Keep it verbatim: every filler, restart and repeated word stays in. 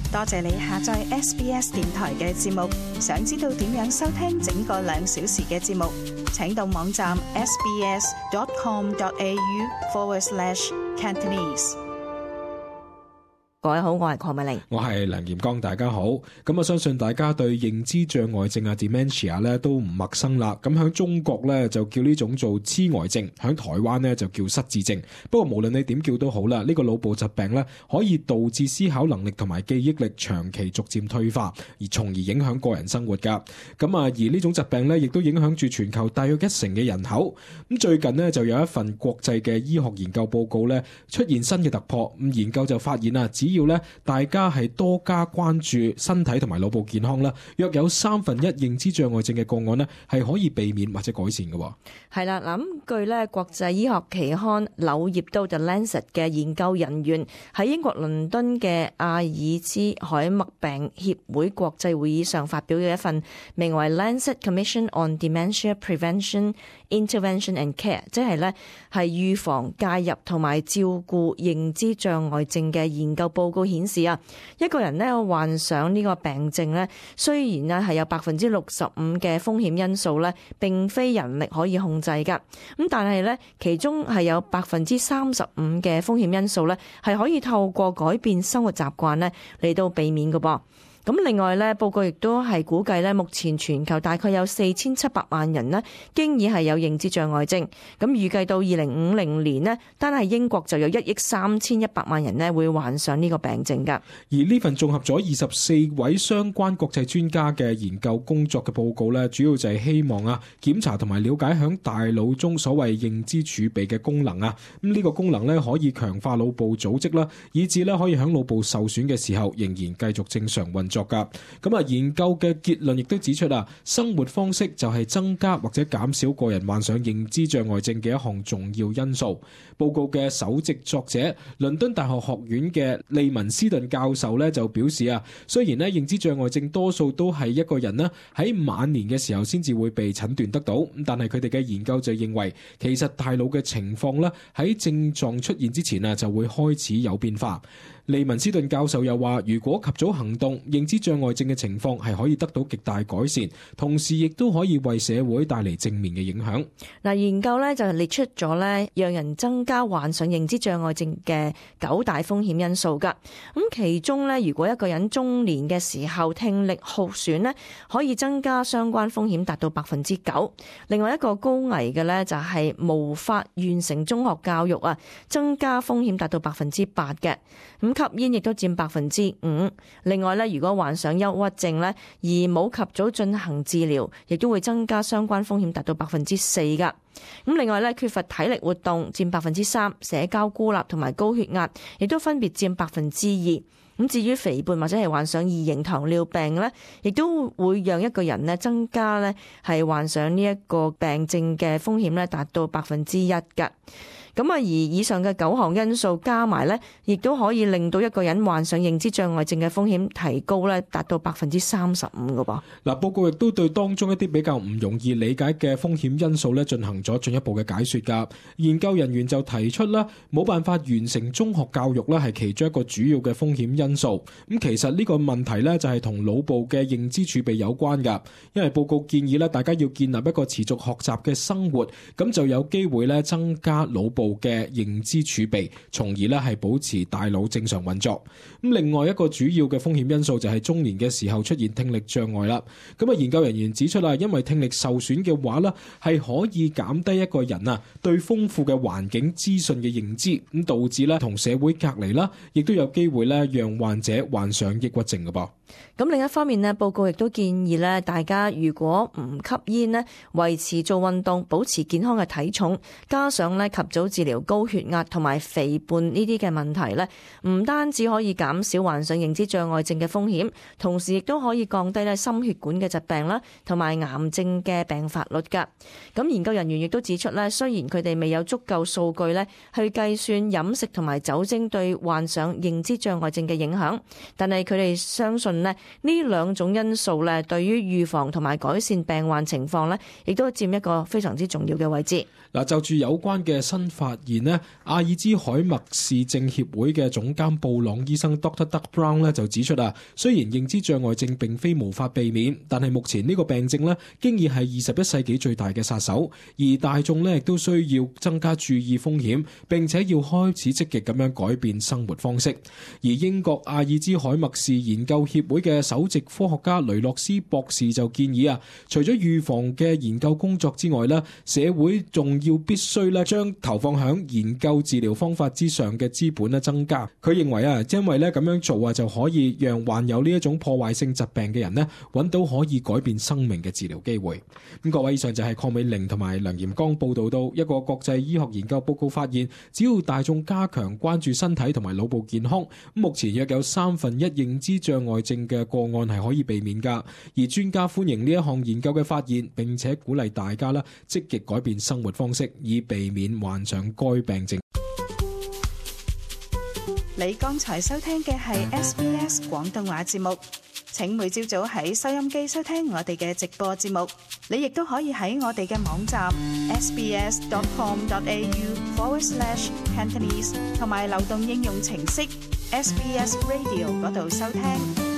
多謝你下載 S B S 電台嘅節目。想知道點樣收聽整個兩小時嘅節目，請到網站 sbs.com.au forward slash Cantonese。 各位好，我係鄺美玲， 我係梁炎剛，大家好。咁啊，相信大家對認知障礙症啊 dementia 咧都唔陌生啦。咁喺中國咧就叫呢種做痴呆症，喺台灣咧就叫失智症。不過無論你點叫都好啦，呢個腦部疾病咧可以導致思考能力同埋記憶力長期逐漸退化，而從而影響個人生活噶。咁啊，而呢種疾病咧亦都影響住全球大約一成嘅人口。咁最近呢，就有一份國際嘅醫學研究報告咧出現新嘅突破。咁研究就發現啊，只要咧大家係多加關注身體同埋腦部健康啦，約有三分一認知障礙症嘅個案呢係可以避免或者改善嘅。 係啦，嗱，咁據咧國際醫學期刊《柳葉刀》The Lancet 嘅研究人員喺英國倫敦嘅阿爾茲海默病協會國際會議上發表嘅一份名為《Lancet Commission on Dementia Prevention、Intervention and Care》，即係咧係預防、介入同埋照顧認知障礙症嘅研究報告顯示啊，一個人咧患上呢個病症咧，雖然咧係有百分之六十五嘅風險因素咧，並非人力可以控制噶。咁但係咧，其中係有百分之三十五嘅風險因素咧，係可以透過改變生活習慣咧嚟到避免噶噃。咁另外咧，報告亦都係估計咧，目前全球大概有四千七百萬人呢，經已係有認知障礙症。咁預計到二零五零年呢，單係英國就有一億三千一百萬人呢會患上呢個病症㗎。 而呢份綜合咗二十四位相關國際專家嘅研究工作嘅報告咧，主要就係希望啊檢查同埋了解響大腦中所謂認知儲備嘅功能啊。咁、這、呢個功能咧可以強化腦部組織啦，以致咧可以響腦部受損嘅時候仍然繼續正常運作。作噶，咁啊研究嘅結論亦都指出啊，生活方式就係增加或者減少個人患上認知障礙症嘅一項重要因素。報告嘅首席作者倫敦大學學院嘅利文斯頓教授咧就表示啊，雖然咧認知障礙症多數都係一個人咧喺晚年嘅時候先至會被診斷得到，但係佢哋嘅研究就認為，其實大腦嘅情況咧喺症狀出現之前啊就會開始有變化。利文斯頓教授又話，如果及早行動，認知障礙症嘅情況係可以得到極大改善，同時亦都可以為社會帶嚟正面嘅影響。 嗱，研究咧就列出咗咧，讓人增加患上認知障礙症嘅九大風險因素噶。咁其中咧，如果一個人中年嘅時候聽力耗損咧，可以增加相關風險達到百分之九。另外一個高危嘅咧就係無法完成中學教育啊，增加風險達到百分之八嘅。咁吸煙亦都佔百分之五。另外咧，如果患上憂鬱症咧，而冇及早進行治療，亦都會增加相關風險達到百分之四噶。咁另外咧，缺乏體力活動佔百分之三，社交孤立同埋高血壓亦都分別佔百分之二。咁至於肥胖或者係患上二型糖尿病咧，亦都會讓一個人咧增加咧係患上呢一個病症嘅風險咧達到百分之一噶。咁啊，而以上嘅九項因素加埋咧，亦都可以令到一個人患上認知障礙症嘅風險提高咧，達到百分之三十五嘅噃。 嗱，報告亦都對當中一啲比較唔容易理解嘅風險因素咧，進行咗進一步嘅解說㗎。研究人員就提出啦，冇辦法完成中學教育咧，係其中一個主要嘅風險因素。咁其實呢個問題咧，就係同腦部嘅認知儲備有關㗎。因為報告建議咧，大家要建立一個持續學習嘅生活，咁就有機會咧增加腦部嘅認知儲備，從而咧係保持大腦正常運作。咁另外一個主要嘅風險因素就係中年嘅時候出現聽力障礙啦。咁啊，研究人員指出啦，因為聽力受損嘅話咧，係可以減低一個人啊對豐富嘅環境資訊嘅認知，咁導致咧同社會隔離啦，亦都有機會咧讓患者患上抑鬱症嘅噃。 咁另一方面呢，報告亦都建議咧，大家如果唔吸煙呢，維持做運動，保持健康嘅體重，加上咧及早治療高血壓同埋肥胖呢啲嘅問題咧，唔單止可以減少患上認知障礙症嘅風險，同時亦都可以降低咧心血管嘅疾病啦，同埋癌症嘅病發率噶。咁研究人員亦都指出咧，雖然佢哋未有足夠數據咧去計算飲食同埋酒精對患上認知障礙症嘅影響，但係佢哋相信論咧，呢兩種因素咧，對於預防同埋改善病患情況咧，亦都佔一個非常之重要嘅位置。 嗱，就住有關嘅新發現呢，阿爾茲海默氏症協會嘅總監布朗醫生 Doctor Doug Brown 咧就指出啊，雖然認知障礙症並非無法避免，但係目前呢個病症咧，經已係二十一世紀最大嘅殺手，而大眾咧亦都需要增加注意風險，並且要開始積極咁樣改變生活方式。而英國阿爾茲海默氏研究協會嘅首席科學家雷諾斯博士就建議啊，除咗預防嘅研究工作之外咧，社會仲要必須咧將投放響研究治療方法之上嘅資本咧增加。佢認為啊，因為咧咁樣做啊，就可以讓患有呢一種破壞性疾病嘅人咧揾到可以改變生命嘅治療機會。咁各位，以上就係鄺美玲同埋梁炎剛報道到一個國際醫學研究報告發現，只要大眾加強關注身體同埋腦部健康，目前約有三分一認知障礙症嘅個案係可以避免噶。而專家歡迎呢一項研究嘅發現，並且鼓勵大家啦積極改變生活方式，以避免患上該病症。 你剛才收聽嘅係 S B S 廣東話節目，請每朝早喺收音機收聽我哋嘅直播節目。你亦都可以喺我哋嘅網站 sbs.com.au forward slash Cantonese 同埋流動應用程式 S B S Radio 嗰度收聽。